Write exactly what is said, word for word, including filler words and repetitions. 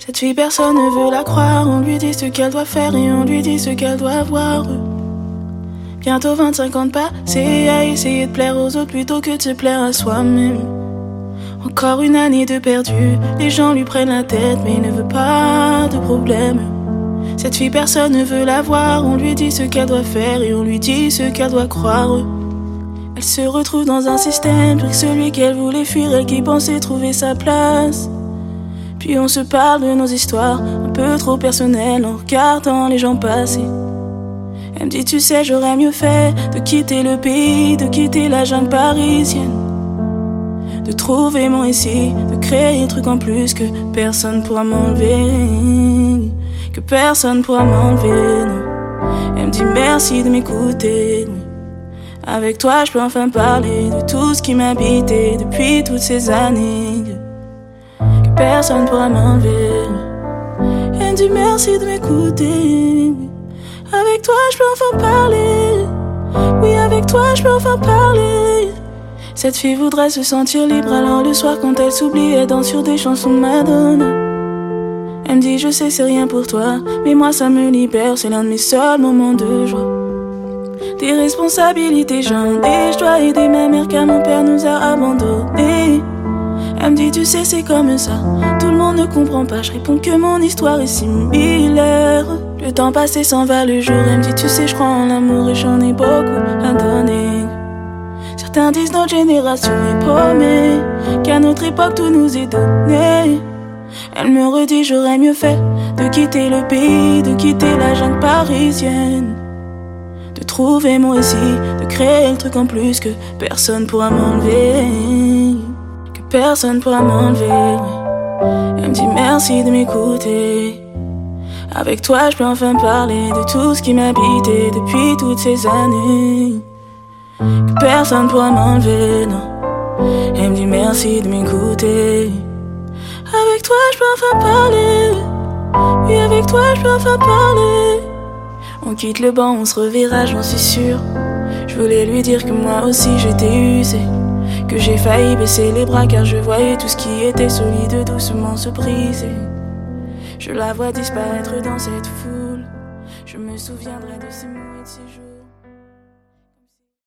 Cette fille personne ne veut la croire. On lui dit ce qu'elle doit faire et on lui dit ce qu'elle doit avoir. Bientôt vingt-cinq ans de passé à essayer de plaire aux autres plutôt que de se plaire à soi-même. Encore une année de perdu. Les gens lui prennent la tête mais il ne veut pas de problème. Cette fille personne ne veut la voir. On lui dit ce qu'elle doit faire et on lui dit ce qu'elle doit croire. Elle se retrouve dans un système pire que celui qu'elle voulait fuir. Elle qui pensait trouver sa place. Puis on se parle de nos histoires un peu trop personnelles en regardant les gens passer. Elle me dit tu sais j'aurais mieux fait de quitter le pays, de quitter la jungle parisienne, de trouver mon récit, de créer un truc en plus que personne pourra m'enlever, que personne pourra m'enlever, non. Elle me dit merci de m'écouter. Avec toi je peux enfin parler de tout ce qui m'habitait depuis toutes ces années, que personne pourra m'enlever. Elle me dit merci de m'écouter. Avec toi je peux enfin parler. Oui, avec toi je peux enfin parler. Cette fille voudrait se sentir libre, alors le soir quand elle s'oublie, elle danse sur des chansons de Madonna. Elle me dit je sais c'est rien pour toi, mais moi ça me libère, c'est l'un de mes seuls moments de joie. Des responsabilités j'en ai, je dois aider ma mère car mon père nous a abandonnés. Elle me dit tu sais c'est comme ça, tout le monde ne comprend pas. Je réponds que mon histoire est similaire. Le temps passé s'en va le jour. Elle me dit tu sais je crois en l'amour et j'en ai beaucoup à donner. Certains disent notre génération est paumée, qu'à notre époque tout nous est donné. Elle me redit j'aurais mieux fait de quitter le pays, de quitter la jungle parisienne, de trouver mon récit, de créer un truc en plus que personne pourra m'enlever, que personne pourra m'enlever. Elle me dit merci de m'écouter. Avec toi je peux enfin parler de tout ce qui m'habitait depuis toutes ces années, que personne pourra m'enlever, non. Elle me dit merci de m'écouter. Avec toi je peux enfin parler. Oui, avec toi je peux enfin parler. On quitte le banc, on se reverra, j'en suis sûre. Je voulais lui dire que moi aussi j'étais usée, que j'ai failli baisser les bras car je voyais tout ce qui était solide doucement se briser. Je la vois disparaître dans cette foule. Je me souviendrai de ces mots et de ces jours.